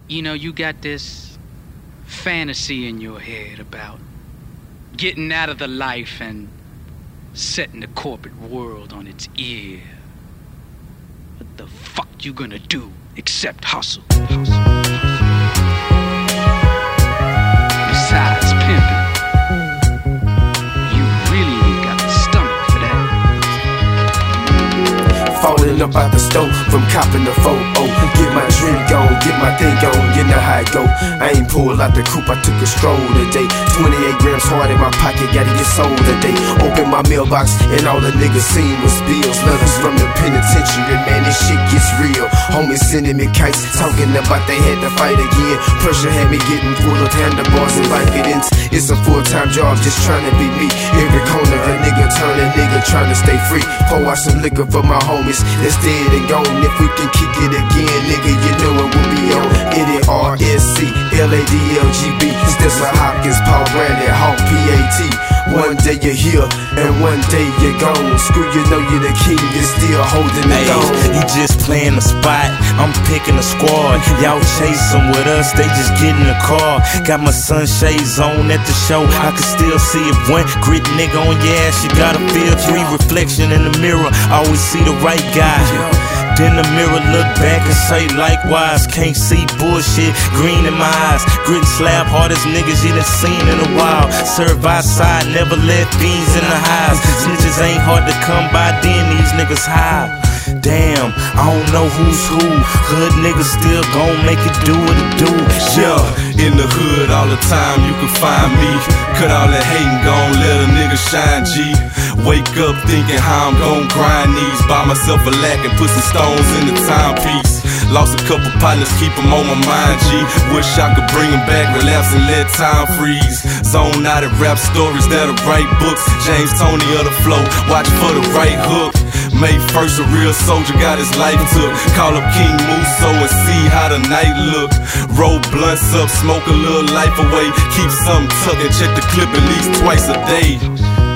You know, you got this fantasy in your head about getting out of the life and setting the corporate world on its ear. What the fuck you gonna do except hustle? Besides pimping, you really ain't got the stomach for that. Falling up out the stove from copping the photo. Get my drink on, get my thing on, you know how it go. I ain't pulled out the coupe, I took a stroll today. 28 grams hard in my pocket, gotta get sold today. Open my mailbox and all the niggas seen was bills. Letters from the penitentiary, man, this shit gets real. Homies sending me kites, talking about they had to fight again. Pressure had me getting full of handlebars and Vicodins. It's a full-time job, just trying to be me. Every corner a nigga turn a nigga trying to stay free. Pour out some liquor for my homies that's dead and gone. If we can kick it again, nigga, you know it will be on. NRSC-LADLGB. Stella Hopkins, Paul Brandon, Hawk PAT. One day you're here and one day you're gone. Screw you, know you're the king, you're still holding it on. He just playing the spot, I'm picking the squad. Y'all chasing with us, they just get in the car. Got my sunshades on at the show, I can still see it. One grit nigga on your ass, you gotta feel. Three reflection in the mirror, always see the right guy. Then the mirror look back and say likewise. Can't see bullshit, green in my eyes. Grit and slab, hardest niggas you done seen in a while. Serve outside, never let beans in the highs. Snitches ain't hard to come by, then these niggas high. Damn, I don't know who's who. Hood niggas still gon' make it do what it do. Yeah, in the hood all the time you can find me. Cut all that hating, gon' let a nigga shine, G. Wake up thinking how I'm gon' grind these. Buy myself a lack and put some stones in the timepiece. Lost a couple partners, keep them on my mind, G. Wish I could bring them back, relapse and let time freeze. Zone out at rap stories that'll write books. James Tony of the flow, watch for the right hook. May 1st, a real soldier got his life took. Call up King Musso and see how the night look. Roll blunts up, smoke a little life away. Keep something tucked and check the clip at least twice a day.